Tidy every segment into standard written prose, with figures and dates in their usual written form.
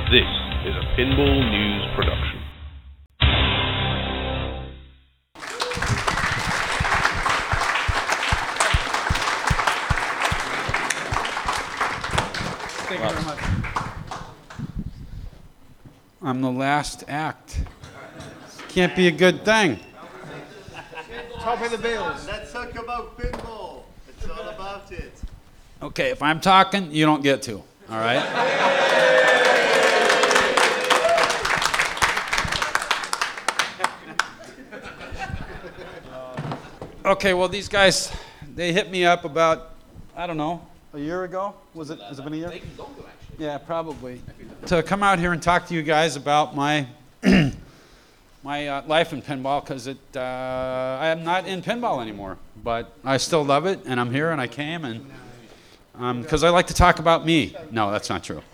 This is a Pinball News production. Thank you very much. I'm the last act. Can't be a good thing. Top of the bills. Let's talk about pinball. It's all about it. Okay, if I'm talking, you don't get to. All right? Okay, well, these guys, they hit me up about, I don't know, a year ago? Has it been a year? Yeah, probably. To come out here and talk to you guys about my my life in pinball, because I am not in pinball anymore, but I still love it, and I'm here, and I came, and because I like to talk about me. No, that's not true.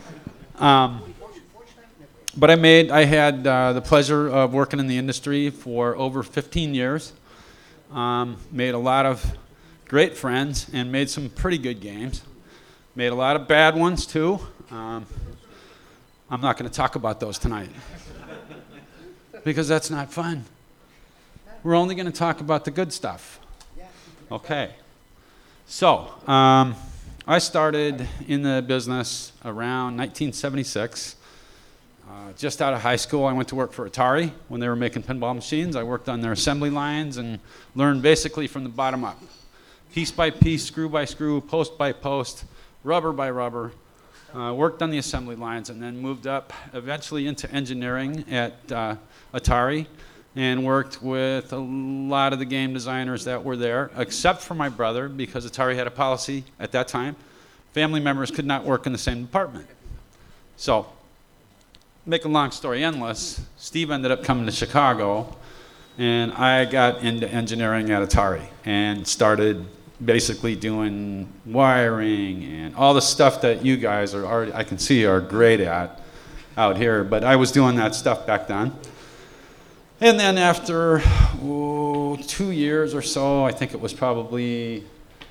But I had the pleasure of working in the industry for over 15 years. Made a lot of great friends and made some pretty good games. Made a lot of bad ones too. I'm not going to talk about those tonight because that's not fun. We're only going to talk about the good stuff. Okay. So, I started in the business around 1976. Just out of high school, I went to work for Atari when they were making pinball machines. I worked on their assembly lines and learned basically from the bottom up. Piece by piece, screw by screw, post by post, rubber by rubber. Worked on the assembly lines and then moved up eventually into engineering at Atari and worked with a lot of the game designers that were there, except for my brother, because Atari had a policy at that time. Family members could not work in the same department. So, make a long story endless, Steve ended up coming to Chicago, and I got into engineering at Atari and started basically doing wiring and all the stuff that you guys are already, I can see, are great at out here. But I was doing that stuff back then. And then after 2 years or so, I think it was probably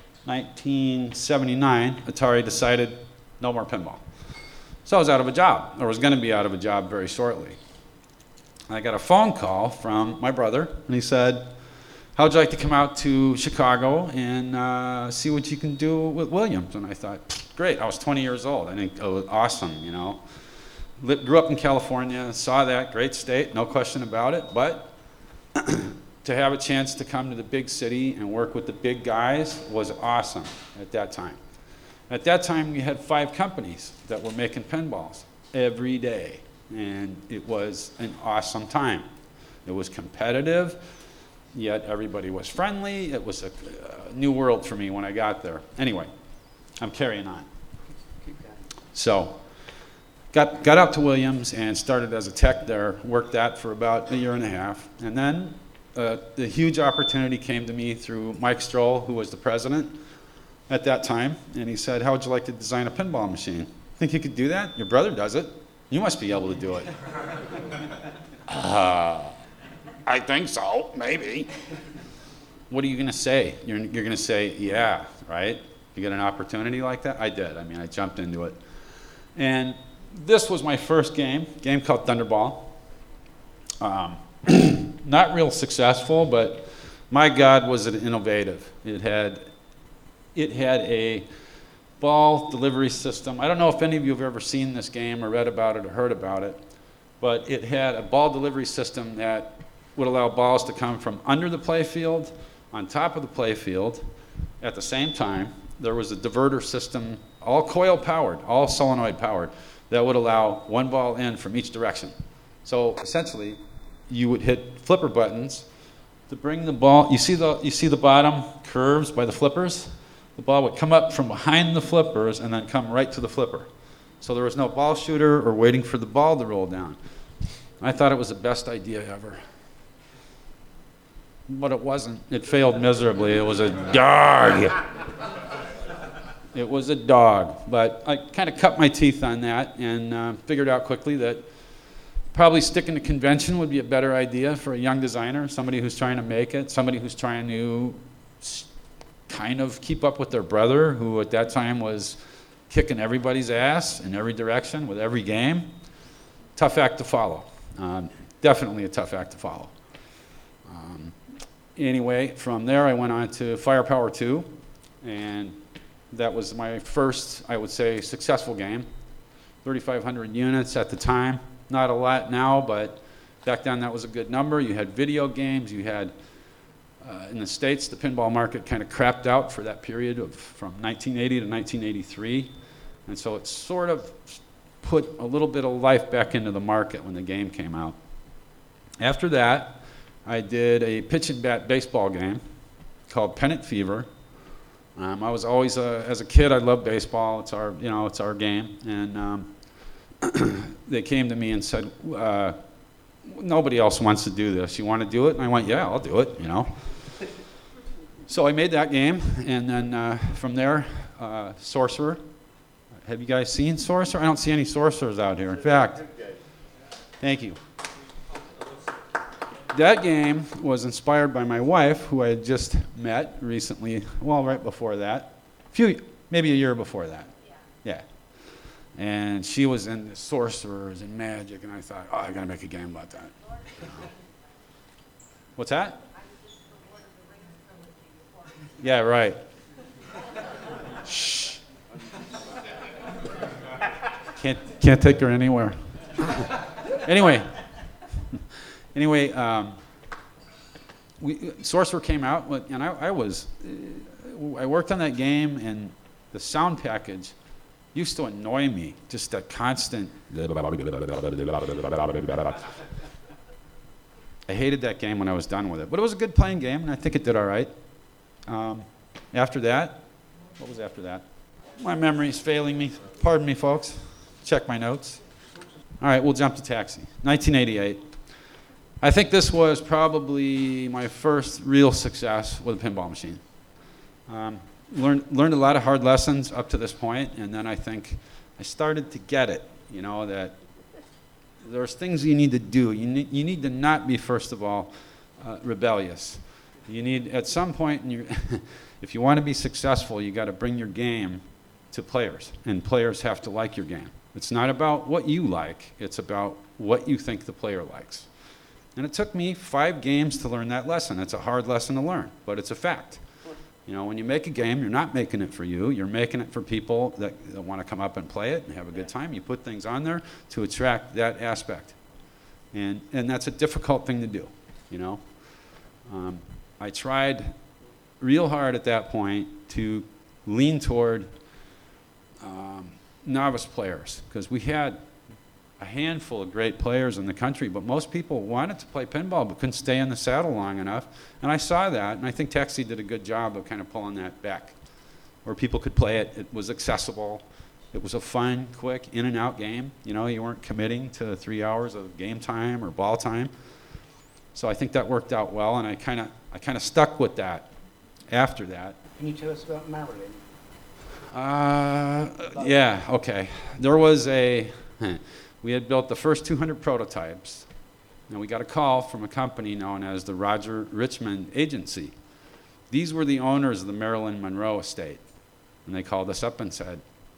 1979, Atari decided no more pinball. So I was out of a job, or was going to be out of a job very shortly. I got a phone call from my brother, and he said, "How would you like to come out to Chicago and see what you can do with Williams?" And I thought, great. I was 20 years old. I think it was awesome, you know. Grew up in California, saw that, great state, no question about it. But to have a chance to come to the big city and work with the big guys was awesome at that time. At that time, we had 5 companies that were making pinballs every day, and it was an awesome time. It was competitive, yet everybody was friendly. It was a new world for me when I got there. Anyway, I'm carrying on. So, got out to Williams and started as a tech there, worked that for about a year and a half, and then the huge opportunity came to me through Mike Stroll, who was the president at that time, and he said, "How would you like to design a pinball machine? Think you could do that? Your brother does it. You must be able to do it." I think so, maybe. What are you going to say? You're going to say, yeah, right? You get an opportunity like that? I did. I mean, I jumped into it. And this was my first game called Thunderball. Not real successful, but my God, was it innovative. It had a ball delivery system. I don't know if any of you have ever seen this game or read about it or heard about it, but it had a ball delivery system that would allow balls to come from under the playfield, on top of the playfield, at the same time. There was a diverter system, all coil powered, all solenoid powered, that would allow one ball in from each direction. So essentially, you would hit flipper buttons to bring the ball. You see the bottom curves by the flippers? The ball would come up from behind the flippers and then come right to the flipper. So there was no ball shooter or waiting for the ball to roll down. I thought it was the best idea ever. But it wasn't. It failed miserably. It was a dog. It was a dog. But I kind of cut my teeth on that and figured out quickly that probably sticking to convention would be a better idea for a young designer, somebody who's trying to make it, somebody who's trying to kind of keep up with their brother, who at that time was kicking everybody's ass in every direction with every game. Tough act to follow. Definitely a tough act to follow. Anyway, from there I went on to Firepower 2, and that was my first, I would say, successful game. 3,500 units at the time. Not a lot now, but back then that was a good number. You had video games, you had, in the States, the pinball market kind of crapped out for that period from 1980 to 1983. And so it sort of put a little bit of life back into the market when the game came out. After that, I did a pitch and bat baseball game called Pennant Fever. I was always, as a kid, I loved baseball. It's our game. And they came to me and said, nobody else wants to do this. You want to do it? And I went, yeah, I'll do it, So I made that game, and then from there, Sorcerer. Have you guys seen Sorcerer? I don't see any sorcerers out here. In fact, thank you. That game was inspired by my wife, who I had just met recently, well, right before that, maybe a year before that. Yeah. And she was into sorcerers and magic, and I thought, I gotta make a game about that. What's that? Yeah, right. Shh. Can't take her anywhere. Anyway, Sorcerer came out, and I worked on that game, and the sound package used to annoy me, just that constant. I hated that game when I was done with it, but it was a good playing game, and I think it did all right. After that, what was after that? My memory's failing me. Pardon me, folks. Check my notes. All right, we'll jump to Taxi. 1988. I think this was probably my first real success with a pinball machine. Learned a lot of hard lessons up to this point, and then I think I started to get it, that there's things you need to do. You need to not be, first of all, rebellious. You need, at some point, if you want to be successful, you got to bring your game to players, and players have to like your game. It's not about what you like, it's about what you think the player likes. And it took me 5 games to learn that lesson. It's a hard lesson to learn, but it's a fact. When you make a game, you're not making it for you. You're making it for people that want to come up and play it and have a good time. You put things on there to attract that aspect. And that's a difficult thing to do, I tried real hard at that point to lean toward novice players, because we had a handful of great players in the country, but most people wanted to play pinball but couldn't stay in the saddle long enough. And I saw that, and I think Taxi did a good job of kind of pulling that back, where people could play it. It was accessible. It was a fun, quick, in and out game. You weren't committing to 3 hours of game time or ball time. So I think that worked out well, and I kind of stuck with that after that. Can you tell us about Marilyn? Yeah, okay. There was we had built the first 200 prototypes, and we got a call from a company known as the Roger Richmond Agency. These were the owners of the Marilyn Monroe estate, and they called us up and said,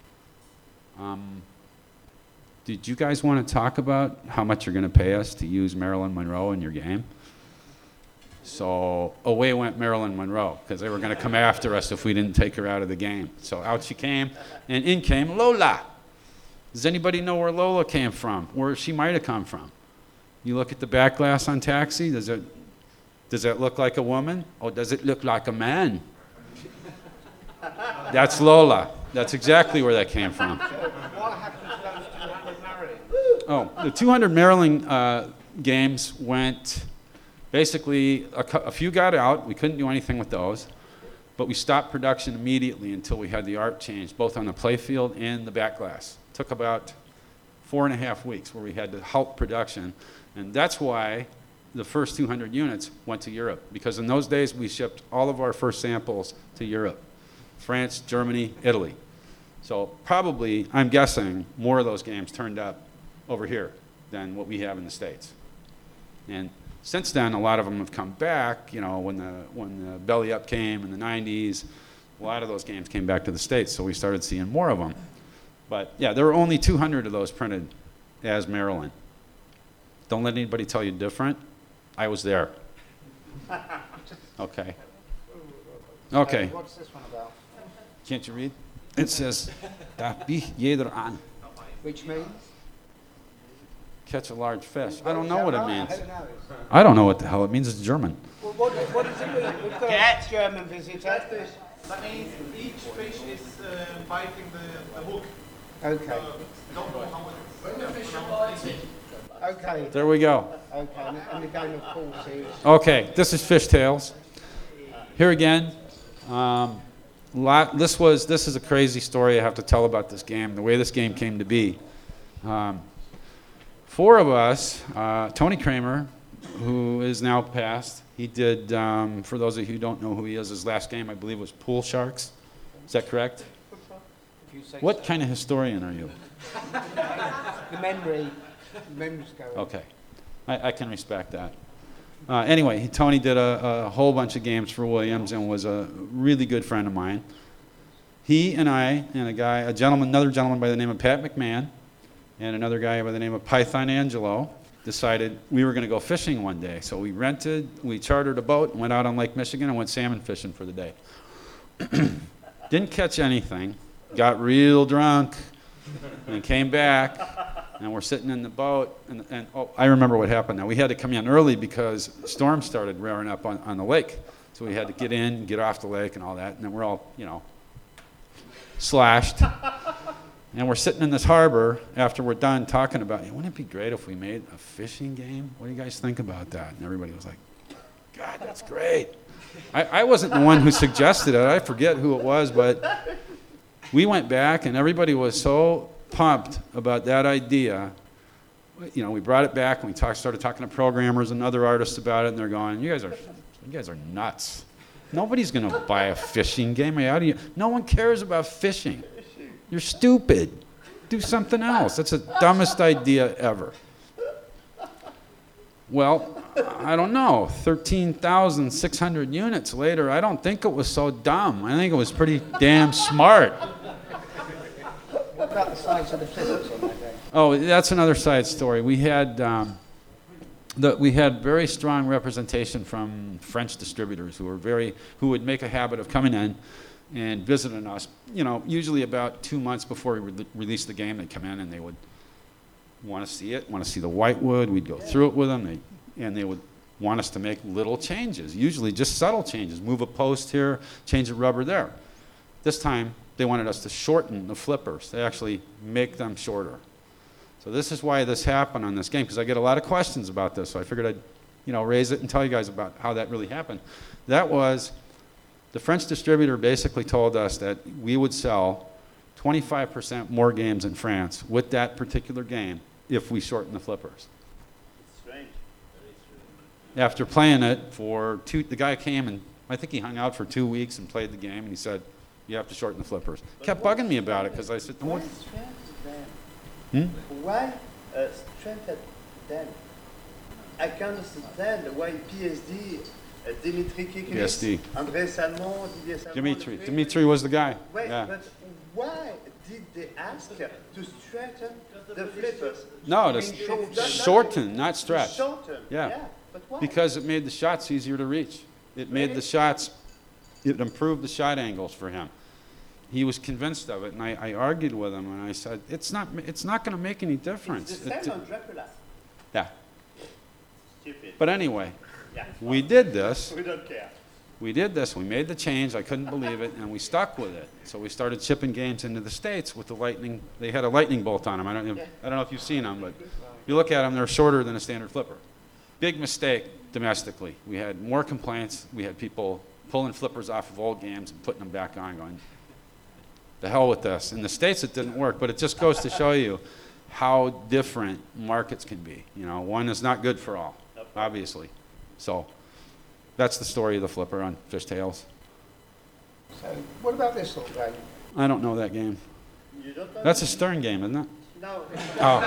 did you guys want to talk about how much you're going to pay us to use Marilyn Monroe in your game? So away went Marilyn Monroe, because they were going to come after us if we didn't take her out of the game. So out she came, and in came Lola. Does anybody know where Lola came from, where she might have come from? You look at the back glass on Taxi, does that look like a woman, or does it look like a man? That's Lola. That's exactly where that came from. What happened to those 200 Marilyn? Oh, the 200 Marilyn games went. Basically, a few got out. We couldn't do anything with those, but we stopped production immediately until we had the art changed, both on the playfield and the back glass. It took about 4.5 weeks where we had to halt production, and that's why the first 200 units went to Europe, because in those days we shipped all of our first samples to Europe, France, Germany, Italy. So probably, I'm guessing, more of those games turned up over here than what we have in the States. And since then, a lot of them have come back. When the Belly Up came in the 90s, a lot of those games came back to the States, so we started seeing more of them. But yeah, there were only 200 of those printed as Maryland. Don't let anybody tell you different. I was there. Okay. Okay. What's this one about? Can't you read? It says, "Daar bieg jeder aan." Which means? Catch a large fish. I don't know what it means. I don't know. I don't know what the hell it means. It's German. Well, what does it mean? We've got a German visitor. That means each fish is biting the hook. Okay. Don't know how it's Okay. There we go. Okay. And the game, of course, is. Okay, this is Fishtails. Here again, this is a crazy story I have to tell about this game, the way this game came to be. Four of us, Tony Kramer, who is now passed, he did, for those of you who don't know who he is, his last game, I believe, was Pool Sharks. Is that correct? What kind of historian are you? The memory's going. Okay, I can respect that. Anyway, Tony did a whole bunch of games for Williams and was a really good friend of mine. He and I and another gentleman by the name of Pat McMahon, and another guy by the name of Python Angelo decided we were going to go fishing one day. So we chartered a boat and went out on Lake Michigan and went salmon fishing for the day. Didn't catch anything, got real drunk, and came back, and we're sitting in the boat, and I remember what happened now. We had to come in early because storms started rearing up on the lake. So we had to get in, get off the lake and all that, and then we're all, slashed. And we're sitting in this harbor after we're done talking about, wouldn't it be great if we made a fishing game? What do you guys think about that? And everybody was like, God, that's great. I wasn't the one who suggested it. I forget who it was, but we went back and everybody was so pumped about that idea. We brought it back and we started talking to programmers and other artists about it, and they're going, you guys are nuts. Nobody's going to buy a fishing game. No one cares about fishing. You're stupid. Do something else. That's the dumbest idea ever. Well, I don't know. 13,600 units later, I don't think it was so dumb. I think it was pretty damn smart. What about the size of the flippers on that game? Oh, that's another side story. We had very strong representation from French distributors who would make a habit of coming in and visiting us. Usually about 2 months before we released the game, they'd come in and they would want to see it, want to see the whitewood. We'd go through it with them, and they would want us to make little changes, usually just subtle changes. Move a post here, change a rubber there. This time, they wanted us to shorten the flippers. They actually make them shorter. So this is why this happened on this game, because I get a lot of questions about this. So I figured I'd, raise it and tell you guys about how that really happened. That was, the French distributor basically told us that we would sell 25% more games in France with that particular game if we shorten the flippers. Strange. After playing it the guy came and I think he hung out for 2 weeks and played the game, and he said, you have to shorten the flippers. Kept bugging me about it because I said, Why strength then? Why strength at then? I can understand why PSD, Dimitri Kikris, PSD. André Salmon, Didier Salmon. Dimitri was the guy. Wait, Yeah. but why did they ask to straighten the flippers? No, to I mean, they've done shorten, not stretch. Shorten, Yeah. But why? Because it made the shots easier to reach. It made the shots, it improved the shot angles for him. He was convinced of it, and I argued with him, and I said, it's not going to make any difference. It's the same on Dracula. Yeah. Stupid. But anyway, Yeah. we did this. We don't care. We made the change, I couldn't believe it, and we stuck with it. So we started shipping games into the States with the lightning. They had a lightning bolt on them. I don't know if you've seen them, but you look at them, they're shorter than a standard flipper. Big mistake domestically. We had more complaints. We had people pulling flippers off of old games and putting them back on, going, the hell with this. In the States it didn't work, but it just goes to show you how different markets can be. One is not good for all, obviously. So that's the story of the flipper on Fishtails. So, what about this little game? I don't know that game. You don't know? That's a Stern game, isn't it? No. Oh.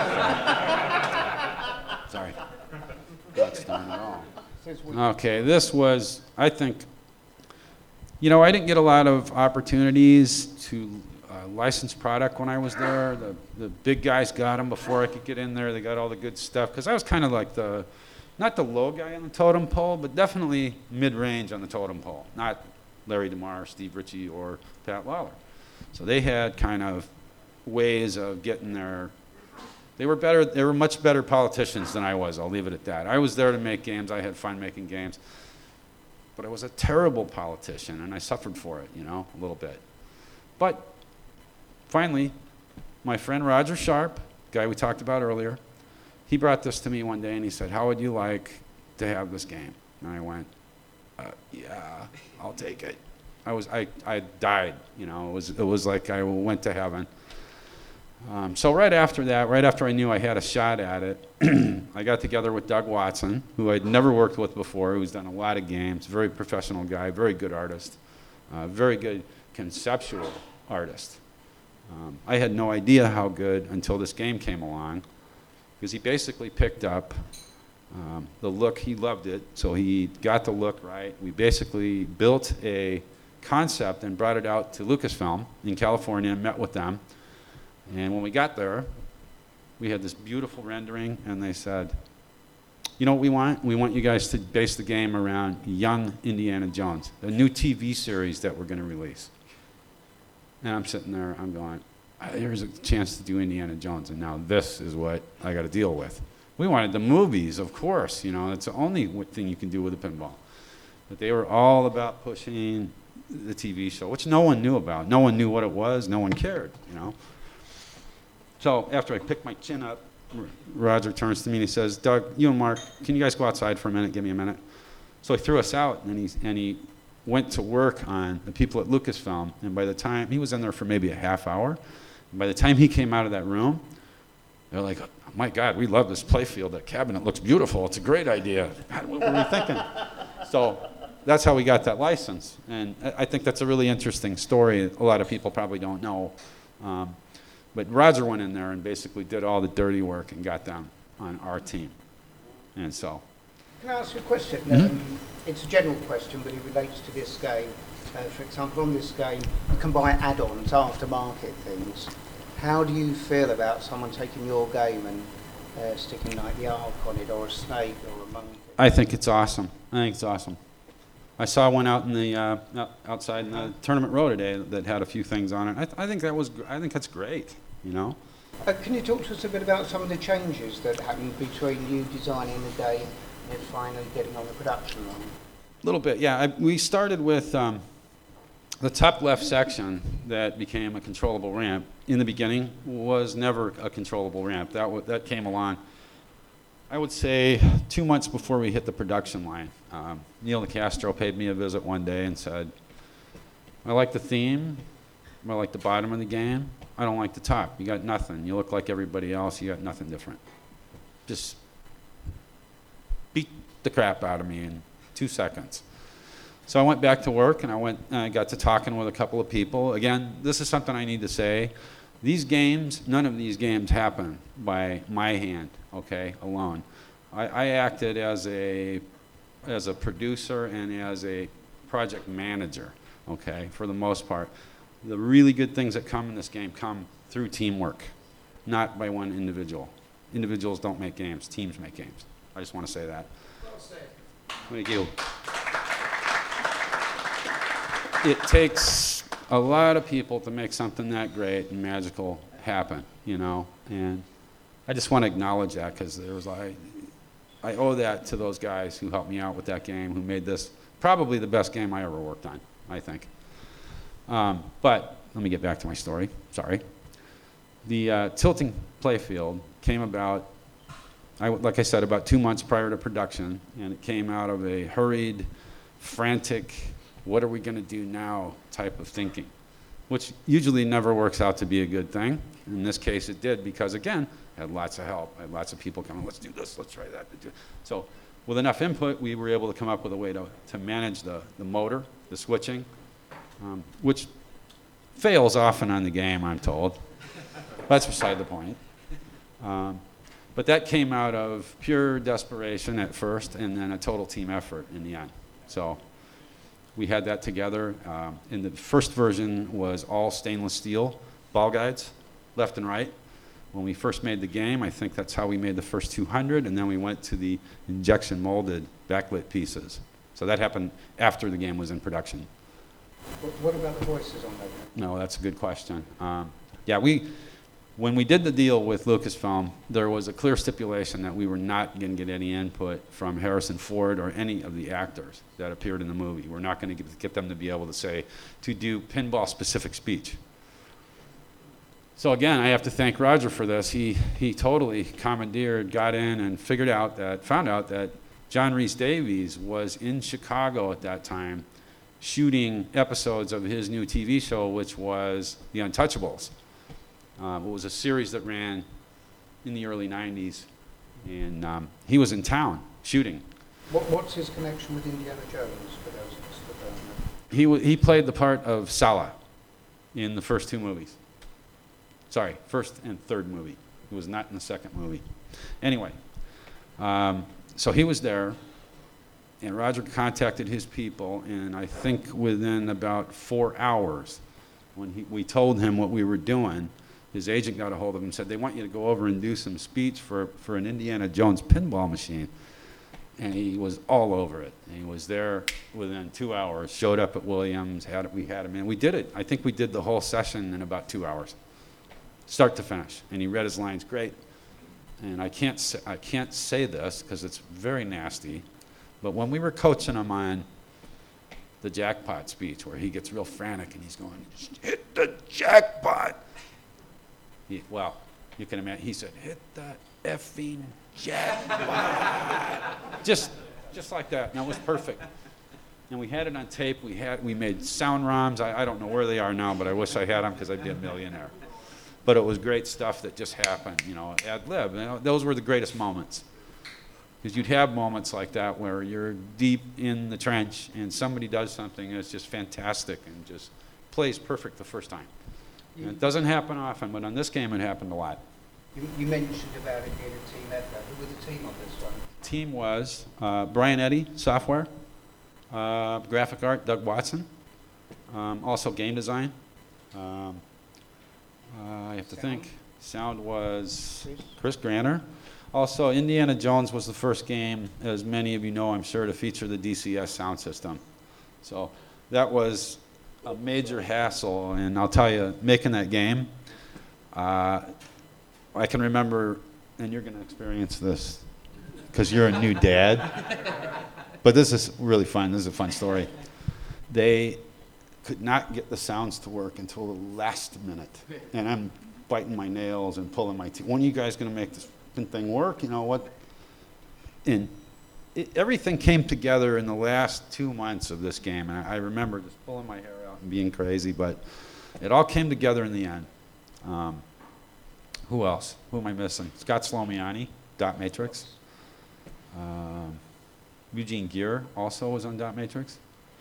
Sorry. Not Stern at all. Says we- Okay, this was, I think, I didn't get a lot of opportunities to licensed product when I was there. The big guys got them before I could get in there. They got all the good stuff because I was kind of like not the low guy on the totem pole, but definitely mid-range on the totem pole. Not Larry DeMar, Steve Ritchie, or Pat Lawler. So they had kind of ways of getting there. They were better. They were much better politicians than I was. I'll leave it at that. I was there to make games. I had fun making games. But I was a terrible politician, and I suffered for it, a little bit. But finally, my friend Roger Sharp, guy we talked about earlier, he brought this to me one day, and he said, "How would you like to have this game?" And I went, "Yeah, I'll take it." I died, It was like I went to heaven. So right after that, right after I knew I had a shot at it, I got together with Doug Watson, who I'd never worked with before, who's done a lot of games, very professional guy, very good artist, very good conceptual artist. I had no idea how good until this game came along, because he basically picked up the look. He loved it, so he got the look right. We basically built a concept and brought it out to Lucasfilm in California and met with them. And when we got there, we had this beautiful rendering, and they said, "You know what we want? We want you guys to base the game around young Indiana Jones, a new TV series that we're going to release." And I'm sitting there, I'm going, here's a chance to do Indiana Jones, and now this is what I got to deal with. We wanted the movies, of course, it's the only thing you can do with a pinball. But they were all about pushing the TV show, which no one knew about. No one knew what it was. No one cared, So after I picked my chin up, Roger turns to me and he says, "Doug, you and Mark, can you guys go outside for a minute? Give me a minute." So he threw us out, and he went to work on the people at Lucasfilm. And by the time he was in there for maybe a half hour, and by the time he came out of that room, they're like, "Oh my God, we love this playfield. That cabinet looks beautiful. It's a great idea. What were we thinking?" So that's how we got that license. And I think that's a really interesting story. A lot of people probably don't know. But Roger went in there and basically did all the dirty work and got them on our team. And so. Can I ask you a question? It's a general question, but it relates to this game. For example, on this game, you can buy add-ons, aftermarket things. How do you feel about someone taking your game and sticking like the Ark on it, or a snake, or a monkey? I think it's awesome. I saw one out in the outside in the Tournament Row today that had a few things on it. I think that's great. Can you talk to us a bit about some of the changes that happened between you designing the game and it finally getting on the production line? A little bit, yeah. We started with the top left section that became a controllable ramp. In the beginning, was never a controllable ramp. That came along, I would say, 2 months before we hit the production line. Neil DeCastro paid me a visit one day and said, "I like the theme. I like the bottom of the game. I don't like the top. You got nothing. You look like everybody else. You got nothing different. Just beat the crap out of me in 2 seconds." So I went back to work, and I got to talking with a couple of people. Again, this is something I need to say. These games, none of these games happen by my hand, alone. I acted as a producer and as a project manager, for the most part. The really good things that come in this game come through teamwork, not by one individual. Individuals don't make games, teams make games. I just want to say that. Well said. Thank you. It takes a lot of people to make something that great and magical happen, and I just want to acknowledge that, because I owe that to those guys who helped me out with that game, who made this probably the best game I ever worked on, I think. But let me get back to my story. Sorry. The tilting playfield came about, like I said, about 2 months prior to production, and it came out of a hurried, frantic, what are we going to do now type of thinking, which usually never works out to be a good thing. In this case, it did, because, again, I had lots of help. I had lots of people coming, let's do this, let's try that. So with enough input, we were able to come up with a way to manage the motor, the switching, which fails often on the game, I'm told. That's beside the point. But that came out of pure desperation at first, and then a total team effort in the end. So we had that together. And the first version was all stainless steel ball guides, left and right. When we first made the game, I think that's how we made the first 200, and then we went to the injection molded backlit pieces. So that happened after the game was in production. What about the voices on that? No, that's a good question. When we did the deal with Lucasfilm, there was a clear stipulation that we were not going to get any input from Harrison Ford or any of the actors that appeared in the movie. We're not going to get them to be able to do pinball-specific speech. So again, I have to thank Roger for this. He totally commandeered, got in, and found out that John Rhys Davies was in Chicago at that time shooting episodes of his new TV show, which was The Untouchables. It was a series that ran in the early 90s, and he was in town shooting. What's his connection with Indiana Jones, for those of us that don't know? He played the part of Sala in the first two movies. Sorry, first and third movie. He was not in the second movie. Anyway, so he was there, and Roger contacted his people, and I think within about 4 hours, when we told him what we were doing, his agent got a hold of him and said, they want you to go over and do some speech for an Indiana Jones pinball machine. And he was all over it. And he was there within 2 hours, showed up at Williams, we had him in. We did it. I think we did the whole session in about 2 hours, start to finish. And he read his lines great. And I can't say this because it's very nasty, but when we were coaching him on the jackpot speech where he gets real frantic and he's going, hit the jackpot. You can imagine, he said, hit the effing jackpot. just like that, and that was perfect. And we had it on tape. We made sound ROMs. I don't know where they are now, but I wish I had them because I'd be a millionaire. But it was great stuff that just happened, ad lib. Those were the greatest moments. Because you'd have moments like that where you're deep in the trench and somebody does something that's just fantastic and just plays perfect the first time. And it doesn't happen often, but on this game it happened a lot. You mentioned about it being a team effort. Who was the team on this one? Team was Brian Eddy, software, graphic art, Doug Watson, also game design. I have to think. Sound was Chris Granner. Also, Indiana Jones was the first game, as many of you know, I'm sure, to feature the DCS sound system. So that was a major hassle, and I'll tell you, making that game, I can remember, and you're going to experience this because you're a new dad, but this is really fun. This is a fun story. They could not get the sounds to work until the last minute, and I'm biting my nails and pulling my teeth. When are you guys going to make this thing work? You know what? And everything came together in the last 2 months of this game, and I remember just pulling my hair out and being crazy, but it all came together in the end. Who else? Who am I missing? Scott Slomiani, Dot Matrix. Eugene Gear also was on Dot Matrix.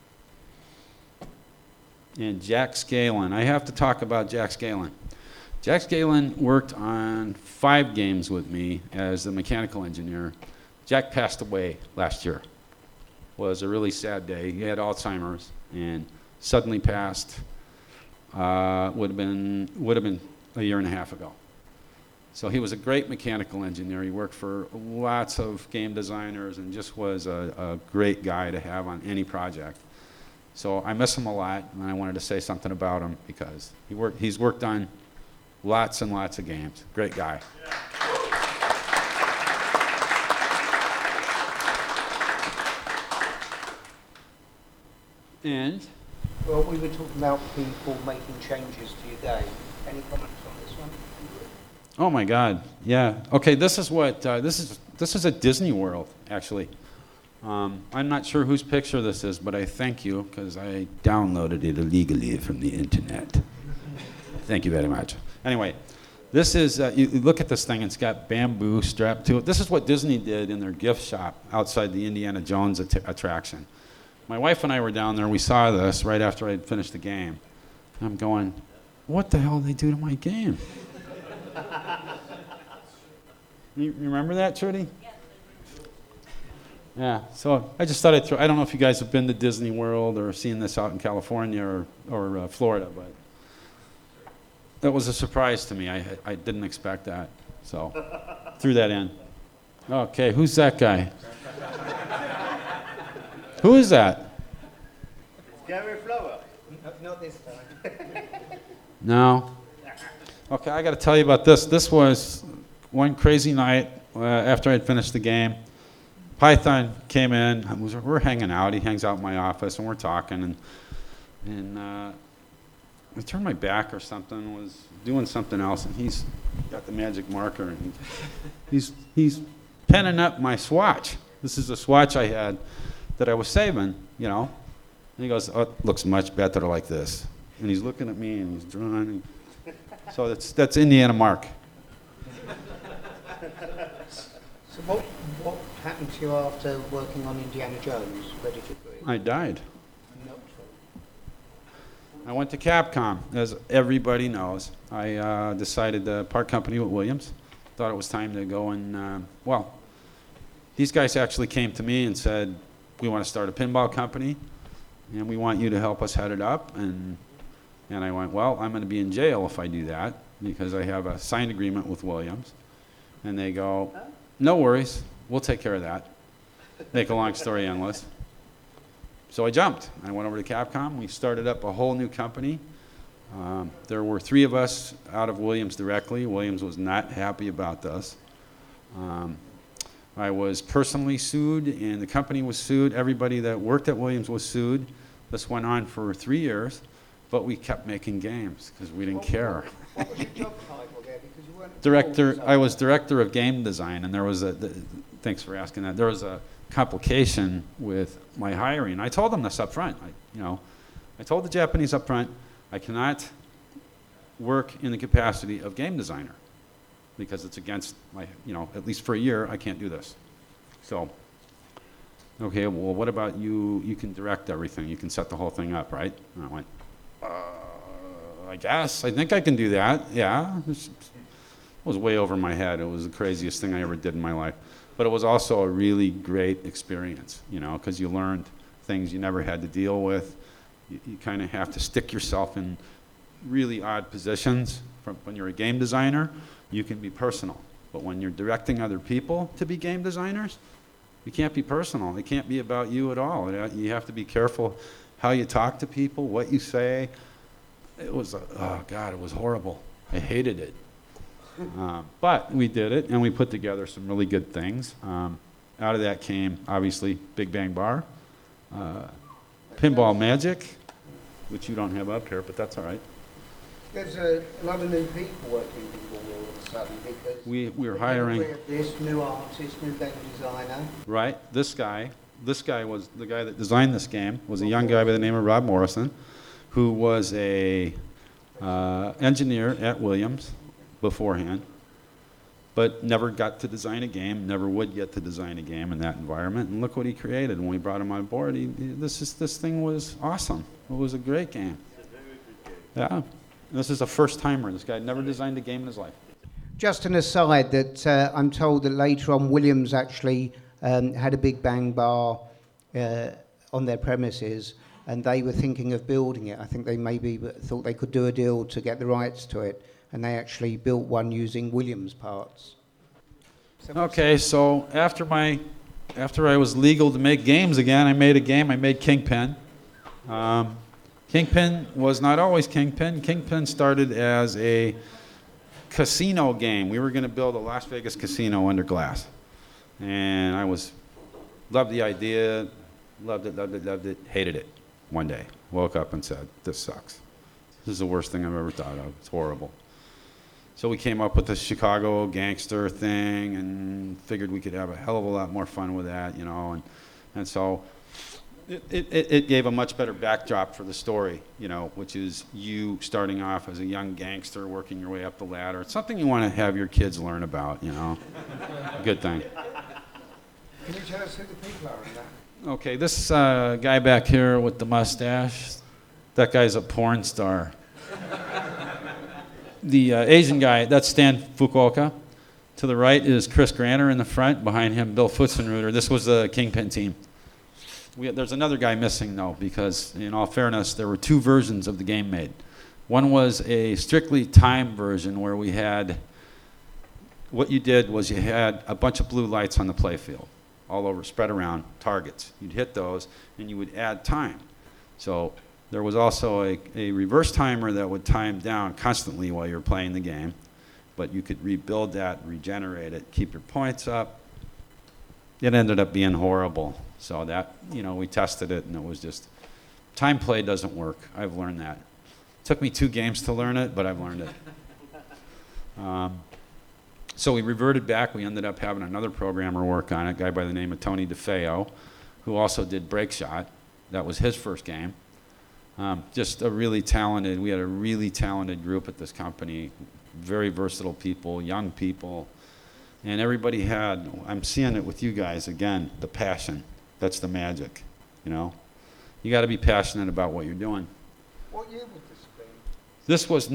And Jack Scanlon. I have to talk about Jack Scanlon. Jack Scanlon worked on 5 games with me as the mechanical engineer. Jack passed away last year. It was a really sad day. He had Alzheimer's and suddenly passed. Would have been a year and a half ago. So he was a great mechanical engineer. He worked for lots of game designers and just was a great guy to have on any project. So I miss him a lot, and I wanted to say something about him because he's worked on lots and lots of games. Great guy. And? Well, we were talking about people making changes to your game. Any comments on this one? Oh my God, yeah. Okay, this is what, this is at Disney World, actually. I'm not sure whose picture this is, but I thank you because I downloaded it illegally from the internet. Thank you very much. Anyway, this is, you look at this thing, it's got bamboo strapped to it. This is what Disney did in their gift shop outside the Indiana Jones attraction. My wife and I were down there, we saw this right after I had finished the game. I'm going, what the hell did they do to my game? You remember that, Trudy? Yeah, so I just thought I'd throw, I don't know if you guys have been to Disney World or seen this out in California or Florida, but that was a surprise to me. I didn't expect that, so threw that in. Okay, who's that guy? Who is that? Gary Flower. Not this time. No. Okay, I got to tell you about this. This was one crazy night after I'd finished the game. Python came in. We're hanging out. He hangs out in my office, and we're talking. And I turned my back or something. Was doing something else, and he's got the magic marker, and he's penning up my swatch. This is a swatch I had that I was saving, you know. And he goes, "Oh, it looks much better like this." And he's looking at me, and he's drawing. So that's Indiana Mark. So what happened to you after working on Indiana Jones? Where did you go? I died. Not true. I went to Capcom, as everybody knows. I decided to part company with Williams. Thought it was time to go and, well, these guys actually came to me and said, "We want to start a pinball company, and we want you to help us head it up." And I went, "Well, I'm going to be in jail if I do that, because I have a signed agreement with Williams." And they go, "No worries, we'll take care of that." Make a long story endless. So I jumped. I went over to Capcom. We started up a whole new company. There were 3 of us out of Williams directly. Williams was not happy about this. I was personally sued, and the company was sued. Everybody that worked at Williams was sued. This went on for 3 years, but we kept making games because we didn't care. What was your job title there? Because you weren't Director, I was director of game design, and there was thanks for asking that. There was a complication with my hiring. I told them this up front. I told the Japanese up front, I cannot work in the capacity of game designer because it's against my, at least for a year, I can't do this. So, okay, well, what about you? You can direct everything. You can set the whole thing up, right? And I went, I guess. I think I can do that. Yeah. It was way over my head. It was the craziest thing I ever did in my life. But it was also a really great experience, because you learned things you never had to deal with. You kind of have to stick yourself in really odd positions. When you're a game designer, you can be personal. But when you're directing other people to be game designers, you can't be personal. It can't be about you at all. You have to be careful how you talk to people, what you say. It was, oh God, it was horrible. I hated it. But we did it, and we put together some really good things. Out of that came, obviously, Big Bang Bar, Pinball Magic, which you don't have up here, but that's all right. There's a lot of new people working in Pinball all of a sudden because we were hiring this new artist, new game designer. Right. This guy was the guy that designed this game. Was a young guy by the name of Rob Morrison, who was a engineer at Williams beforehand, but never got to design a game, never would get to design a game in that environment. And look what he created. When we brought him on board, this thing was awesome. It was a great game. Yeah. This is a first timer. This guy had never designed a game in his life. Just an aside that I'm told that later on Williams actually had a Big Bang Bar on their premises, and they were thinking of building it. I think they maybe thought they could do a deal to get the rights to it, and they actually built one using Williams parts. Okay, so after I was legal to make games again, I made a game. I made Kingpin. Kingpin was not always Kingpin. Kingpin started as a casino game. We were going to build a Las Vegas casino under glass. And I loved the idea, loved it, hated it one day. Woke up and said, this sucks. This is the worst thing I've ever thought of. It's horrible. So we came up with the Chicago gangster thing and figured we could have a hell of a lot more fun with that, and so it gave a much better backdrop for the story, which is you starting off as a young gangster working your way up the ladder. It's something you want to have your kids learn about, Good thing. Can you tell us who the people are in that? Okay, this guy back here with the mustache, that guy's a porn star. The Asian guy, that's Stan Fukuoka. To the right is Chris Granter in the front. Behind him, Bill Futzenreuter. This was the Kingpin team. There's another guy missing, though, because in all fairness, there were two versions of the game made. One was a strictly time version where we had, what you did was you had a bunch of blue lights on the play field, all over, spread around, targets. You'd hit those, and you would add time. So there was also a reverse timer that would time down constantly while you were playing the game, but you could rebuild that, regenerate it, keep your points up. It ended up being horrible. So that, we tested it, and it was just, time play doesn't work. I've learned that. Took me 2 games to learn it, but I've learned it. So we reverted back. We ended up having another programmer work on it, a guy by the name of Tony DeFeo, who also did Break Shot. That was his first game. Just we had a really talented group at this company, very versatile people, young people, and everybody had, I'm seeing it with you guys again, the passion. That's the magic, You got to be passionate about what you're doing. What year was this game? This was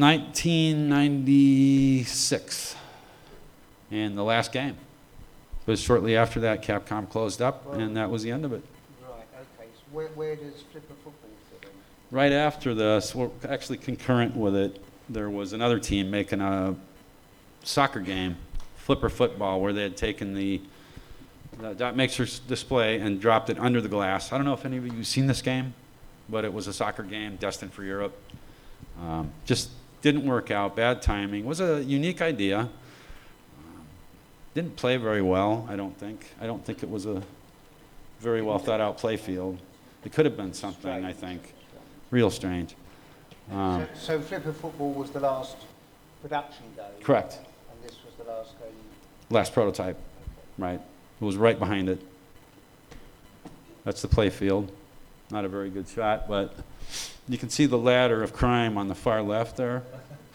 1996, and the last game. But shortly after that, Capcom closed up, and that was the end of it. Right, okay. So where does Flipper Football fit in? Right after this, well, actually concurrent with it, there was another team making a soccer game, Flipper Football, where they had taken the dot mixer display and dropped it under the glass. I don't know if any of you have seen this game, but it was a soccer game destined for Europe. Just didn't work out, bad timing. It was a unique idea. Didn't play very well, I don't think. I don't think it was a very well thought out play field. It could have been something, I think. Real strange. So Flipper Football was the last production game? Correct. And this was the last game? Last prototype, right. It was right behind it. That's the play field. Not a very good shot, but you can see the ladder of crime on the far left there.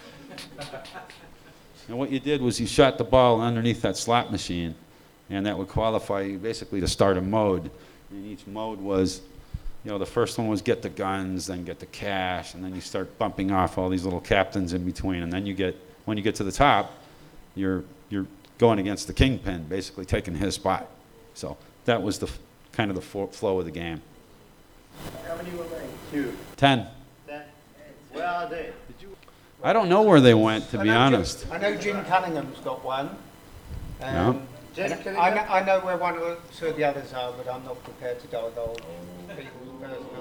And what you did was you shot the ball underneath that slot machine, and that would qualify you basically to start a mode. And each mode was, the first one was get the guns, then get the cash, and then you start bumping off all these little captains in between. And then when you get to the top, you're going against the Kingpin, basically taking his spot. So that was the kind of the flow of the game. How many were made? 2. 10. 10. Where are they? I don't know where they went, to be honest. I know Jim Cunningham's got one. No. Jim and Cunningham? I know where one or two of the others are, but I'm not prepared to divulge people's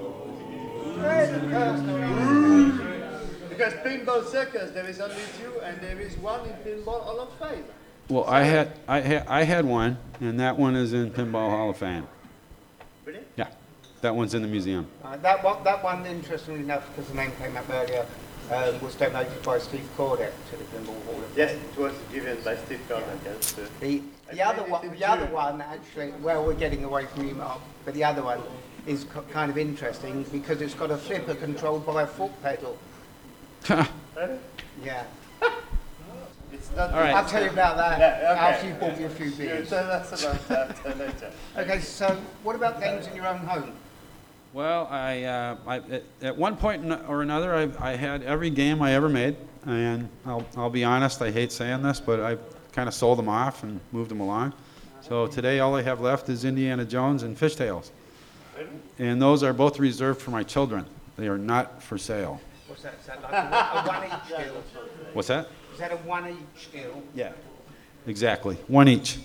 personal. Because Pinball Circus, there is only 2, and there is one in Pinball Hall of Fame. Well, I had one, and that one is in Pinball Hall of Fame. Really? Yeah, that one's in the museum. That one, interestingly enough, because the name came up earlier, was donated by Steve Cordett to the Pinball Hall of Fame. Yes, it was given by Steve Cordett. Yes. The other one, actually, well, we're getting away from you, Mark, but the other one is kind of interesting because it's got a flipper controlled by a foot pedal. Yeah. It's not. All right. I'll tell you about that after you've bought me a few You beers. tell us about that later. Okay, so what about games in your own home? Well, at one point or another, I had every game I ever made, and I'll be honest, I hate saying this, but I kind of sold them off and moved them along. So today, all I have left is Indiana Jones and Fishtails, and those are both reserved for my children. They are not for sale. What's that? Is that like a one each deal? What's that? Is that a one each deal? Yeah. Exactly, one each.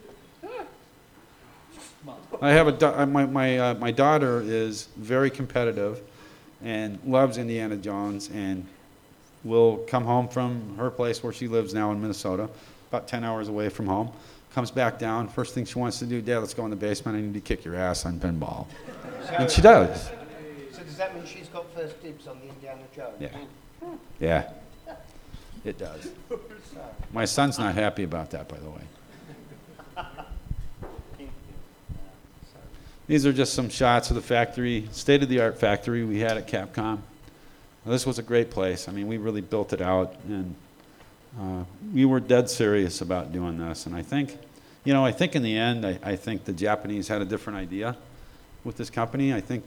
I have my daughter is very competitive and loves Indiana Jones and will come home from her place where she lives now in Minnesota, about 10 hours away from home, comes back down. First thing she wants to do, Dad, let's go in the basement. I need to kick your ass on pinball. And she does. So does that mean she's got first dibs on the Indiana Jones? Yeah. Yeah. It does. My son's not happy about that, by the way. These are just some shots of the factory, state-of-the-art factory we had at Capcom. Now, this was a great place. I mean, we really built it out, and we were dead serious about doing this. And I think in the end, I think the Japanese had a different idea with this company. I think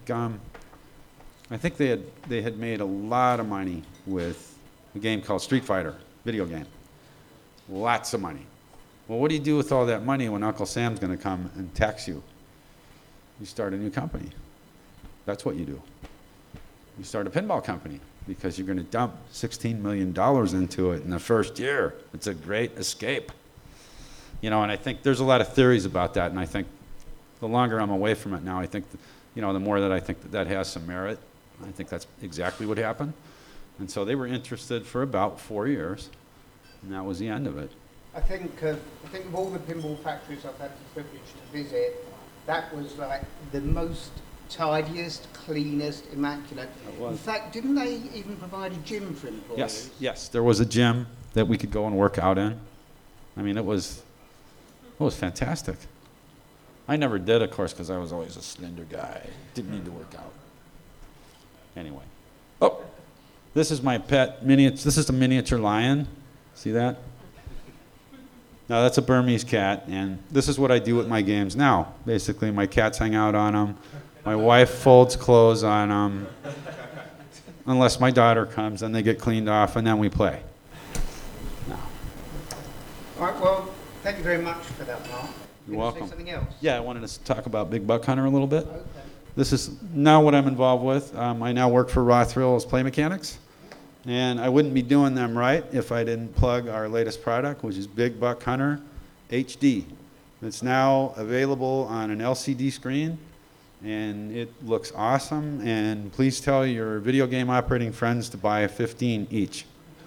they had made a lot of money with a game called Street Fighter, video game. Lots of money. Well, what do you do with all that money when Uncle Sam's going to come and tax you? You start a new company. That's what you do. You start a pinball company because you're going to dump $16 million into it in the first year. It's a great escape. You know, and I think there's a lot of theories about that, and I think the longer I'm away from it now, I think, you know, the more that I think that has some merit. I think that's exactly what happened. And so they were interested for about 4 years, and that was the end of it. I think of all the pinball factories I've had the privilege to visit, that was like the most tidiest, cleanest, immaculate. It was. In fact, didn't they even provide a gym for employees? Yes, yes, there was a gym that we could go and work out in. I mean, it was fantastic. I never did, of course, because I was always a slender guy. Didn't need to work out. Anyway. Oh, this is my pet miniature. This is a miniature lion. See that? Now, that's a Burmese cat, and this is what I do with my games now. Basically, my cats hang out on them. My wife folds clothes on them. Unless my daughter comes, then they get cleaned off, and then we play. No. All right, well, thank you very much for that, Mark. You're Gonna welcome. Say something else? Yeah, I wanted to talk about Big Buck Hunter a little bit. Okay. This is now what I'm involved with. I now work for Raw Thrill as Play Mechanics. And I wouldn't be doing them right if I didn't plug our latest product, which is Big Buck Hunter HD. It's now available on an LCD screen, and it looks awesome. And please tell your video game operating friends to buy 15 each.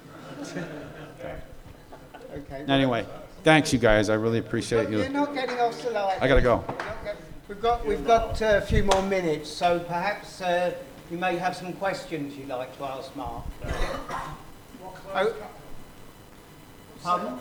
Okay. Anyway, thanks, you guys. I really appreciate You're you. not getting off so light. I gotta go. We've got a few more minutes, so perhaps you may have some questions you'd like to ask Mark. Oh, pardon?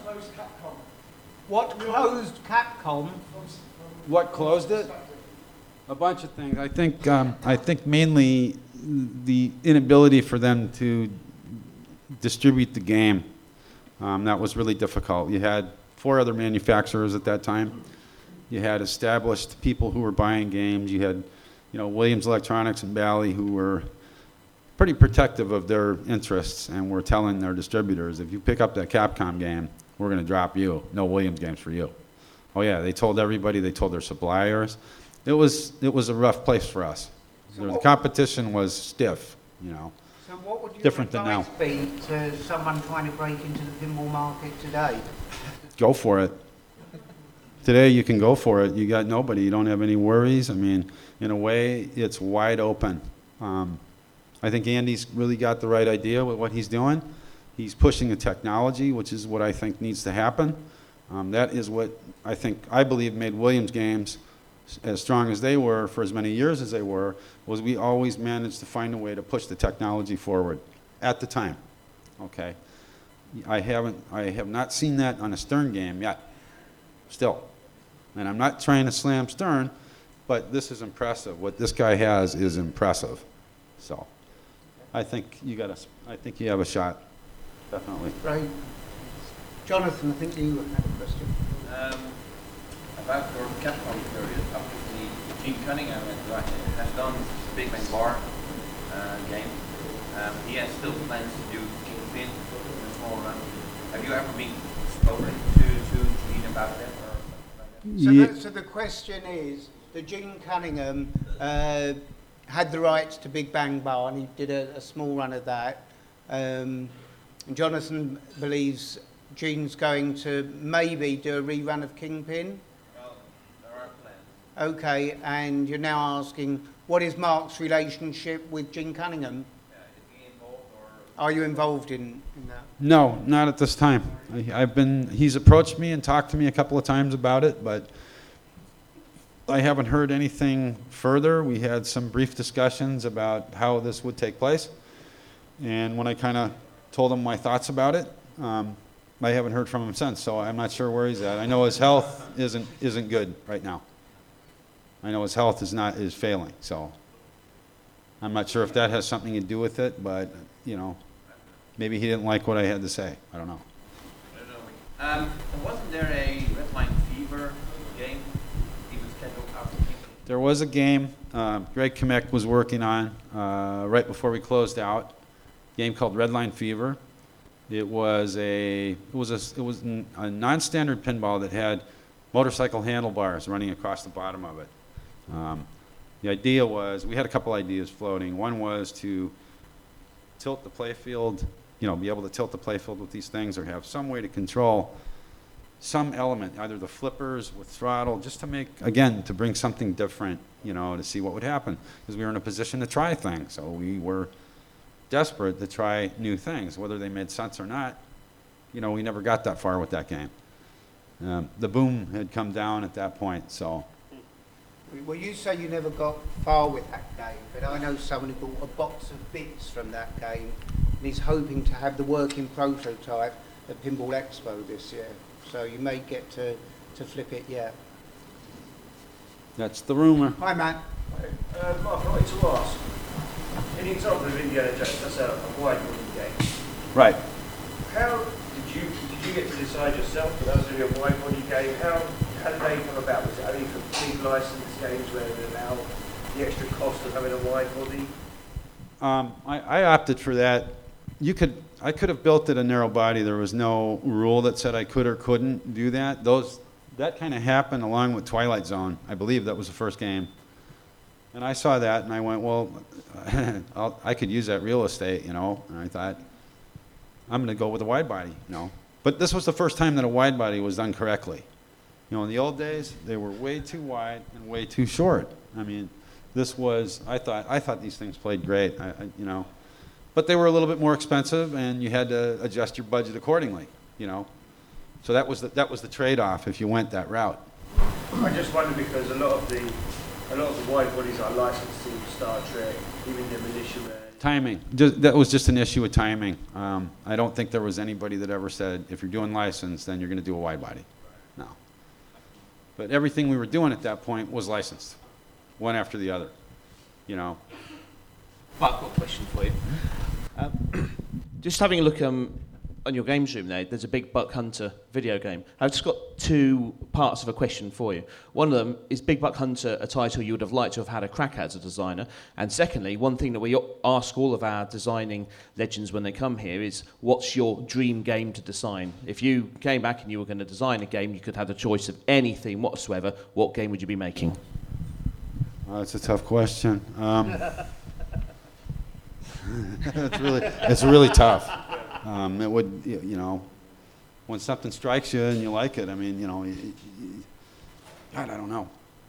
What closed Capcom? What closed it? A bunch of things. I think mainly the inability for them to distribute the game. That was really difficult. You had 4 other manufacturers at that time. You had established people who were buying games. You had, Williams Electronics and Bally, who were pretty protective of their interests and were telling their distributors, if you pick up that Capcom game, we're going to drop you. No Williams games for you. Oh yeah, they told everybody. They told their suppliers. It was a rough place for us. The competition was stiff, So what would your Different than advice be to someone trying to break into the pinball market today? Go for it. Today you can go for it. You got nobody. You don't have any worries. I mean, in a way, it's wide open. I think Andy's really got the right idea with what he's doing. He's pushing the technology, which is what I think needs to happen. That is what I believe made Williams games as strong as they were for as many years as they were, was we always managed to find a way to push the technology forward at the time. Okay. I have not seen that on a Stern game yet. Still. And I'm not trying to slam Stern, but this is impressive. What this guy has is impressive. So I think you have a shot. Definitely. Right. Jonathan, I think you had a question. About your Capcom period, obviously Gene Cunningham has done Big Bang Bar game. He has still plans to do Kingpin in a small run. Have you ever been spoken to Gene about that? So the question is, that Gene Cunningham had the rights to Big Bang Bar, and he did a small run of that. And Jonathan believes Gene's going to maybe do a rerun of Kingpin. Well, there are plans. Okay, and you're now asking, what is Mark's relationship with Gene Cunningham? Is he involved or? Are you involved in that? No, not at this time. He's approached me and talked to me a couple of times about it, but I haven't heard anything further. We had some brief discussions about how this would take place, and when I kind of told him my thoughts about it, I haven't heard from him since, so I'm not sure where he's at. I know his health isn't good right now. I know his health is failing, so I'm not sure if that has something to do with it, but maybe he didn't like what I had to say. I don't know. I don't know. Wasn't there a Redline Fever game he was scheduled after Kingpin? There was a game Greg Kamek was working on right before we closed out, a game called Redline Fever. It was a non-standard pinball that had motorcycle handlebars running across the bottom of it. The idea was, we had a couple ideas floating. One was to tilt the playfield, be able to tilt the playfield with these things, or have some way to control some element, either the flippers with throttle, just to to bring something different, to see what would happen. Because we were in a position to try things, so we were desperate to try new things. Whether they made sense or not, we never got that far with that game. The boom had come down at that point, so. Well, you say you never got far with that game, but I know someone who bought a box of bits from that game and he's hoping to have the working prototype at Pinball Expo this year. So you may get to flip it yet. That's the rumor. Hi, Matt. Mark, I wanted to ask, in the example of Indiana Jones, that's a wide body game. Right. How did you get to decide yourself that that was going to be a wide body game? How did they come about? Was it only for big licensed games where they allow the extra cost of having a wide body? I opted for that. I could have built it a narrow body. There was no rule that said I could or couldn't do that. That kind of happened along with Twilight Zone. I believe that was the first game. And I saw that and I went, well, I could use that real estate, and I thought, I'm going to go with a wide body, But this was the first time that a wide body was done correctly. In the old days, they were way too wide and way too short. I mean, I thought these things played great, but they were a little bit more expensive, and you had to adjust your budget accordingly, So that was the trade-off if you went that route. I just wonder because a lot of the wide bodies are licensed to Star Trek, even the militia. Timing. That was just an issue with timing. I don't think there was anybody that ever said, if you're doing license, then you're going to do a wide body. No. But everything we were doing at that point was licensed, one after the other, Mark, I've got a question for you. Just having a look on your games room there's a big Buck Hunter video game. I've just got two parts of a question for you. One of them, is Big Buck Hunter a title you would have liked to have had a crack at as a designer? And secondly, one thing that we ask all of our designing legends when they come here is, what's your dream game to design? If you came back and you were going to design a game, you could have the choice of any theme whatsoever, what game would you be making? That's a tough question. It's really tough. It would, when something strikes you and you like it, I mean, God, I don't know.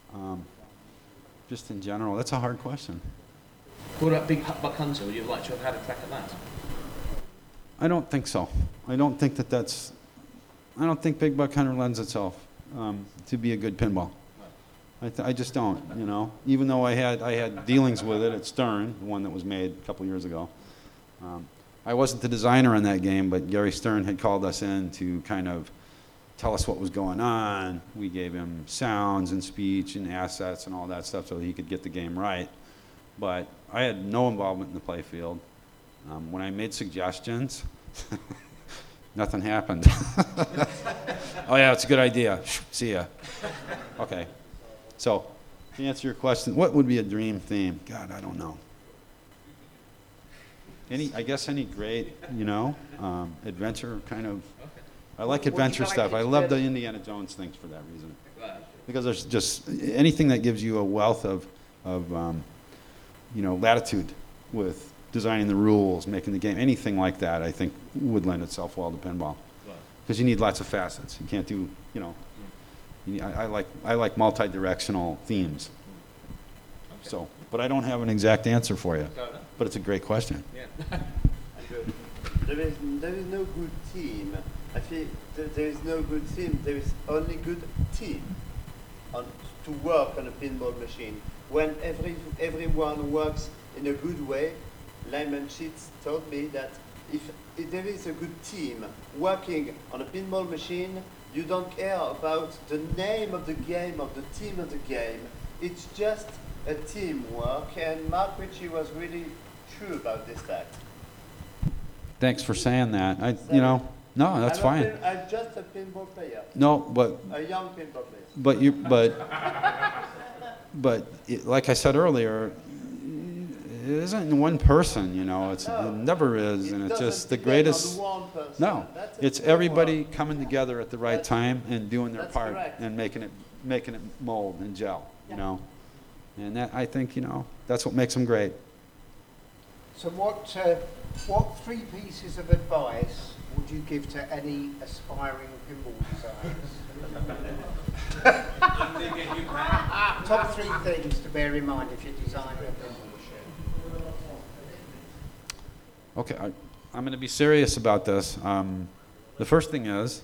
Just in general, that's a hard question. What about Big Buck Hunter? Would you like to have had a crack at that? I don't think so. I don't think Big Buck Hunter lends itself to be a good pinball. I just don't, Even though I had dealings with it at Stern, the one that was made a couple years ago. I wasn't the designer on that game, but Gary Stern had called us in to kind of tell us what was going on. We gave him sounds and speech and assets and all that stuff so he could get the game right. But I had no involvement in the play field. When I made suggestions, nothing happened. Oh yeah, it's a good idea. See ya. Okay. So, to answer your question, what would be a dream theme? God, I don't know. I guess any great, adventure kind of. I like adventure stuff. I love the Indiana Jones things for that reason. Because there's just anything that gives you a wealth of latitude with designing the rules, making the game, anything like that, I think would lend itself well to pinball. Because you need lots of facets. You can't do, I like multi-directional themes. So, but I don't have an exact answer for you. But it's a great question. Yeah. there is no good team. I feel there is no good team. There is only good team to work on a pinball machine. When everyone works in a good way, Lyman Sheets told me that if there is a good team working on a pinball machine, you don't care about the name of the game, of the team of the game. It's just a teamwork, and Mark Ritchie was really true about this fact. Thanks for saying that. No, that's fine. I'm just a pinball player. No, but a young pinball player. But like I said earlier, isn't one person, you know. It never is, and it's just the greatest. No, it's everybody coming together at the right time and doing their part and making it mold and gel, you know. And that, I think, you know, that's what makes them great. So what 3 pieces of advice would you give to any aspiring pinball designers? Top 3 things to bear in mind if you're designing a pinball machine. Okay, I'm going to be serious about this. The first thing is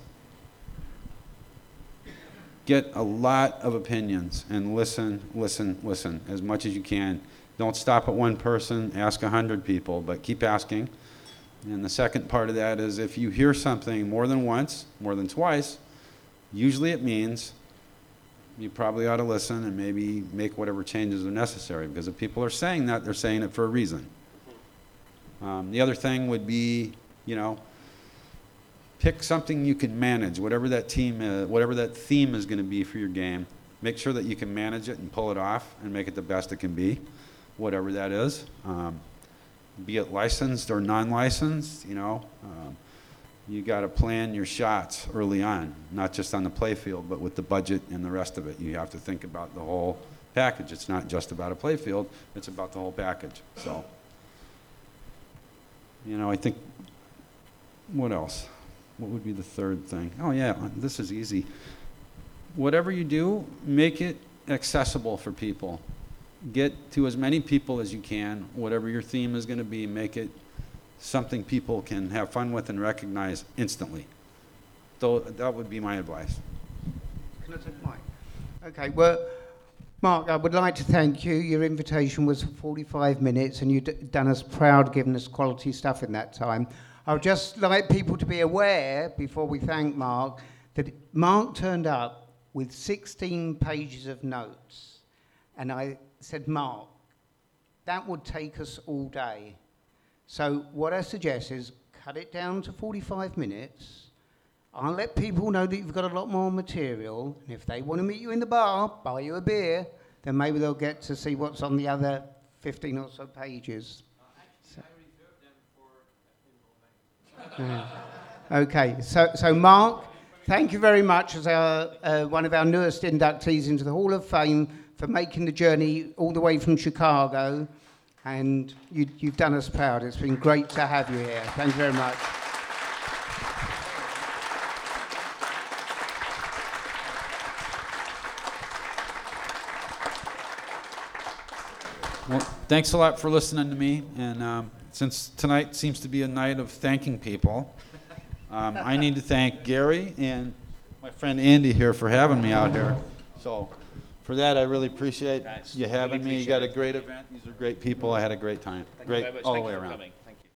get a lot of opinions and listen as much as you can. Don't stop at one person, ask 100 people, but keep asking. And the second part of that is if you hear something more than once, more than twice, usually it means you probably ought to listen and maybe make whatever changes are necessary, because if people are saying that, they're saying it for a reason. The other thing would be, you know, pick something you can manage, whatever that theme is going to be for your game. Make sure that you can manage it and pull it off and make it the best it can be, whatever that is. Be it licensed or non-licensed, you know. You got to plan your shots early on, not just on the play field, but with the budget and the rest of it. You have to think about the whole package. It's not just about a play field, it's about the whole package. So, you know, I think, what else? What would be the third thing? Oh yeah, this is easy. Whatever you do, make it accessible for people. Get to as many people as you can. Whatever your theme is going to be, make it something people can have fun with and recognize instantly. So that would be my advice. Can I take mine? Okay, well, Mark, I would like to thank you. Your invitation was for 45 minutes and you've done us proud giving us quality stuff in that time. I would just like people to be aware, before we thank Mark, that Mark turned up with 16 pages of notes. And I said, Mark, that would take us all day. So what I suggest is cut it down to 45 minutes. I'll let people know that you've got a lot more material. And if they want to meet you in the bar, buy you a beer, then maybe they'll get to see what's on the other 15 or so pages. Actually, I reserved them for Okay, so Mark, thank you very much as one of our newest inductees into the Hall of Fame for making the journey all the way from Chicago. And you've done us proud. It's been great to have you here. Thank you very much. Well, thanks a lot for listening to me. And since tonight seems to be a night of thanking people, I need to thank Gary and my friend Andy here for having me out here. So for that, I really appreciate you having me. You got a great event. These are great people. I had a great time. Great all the way around.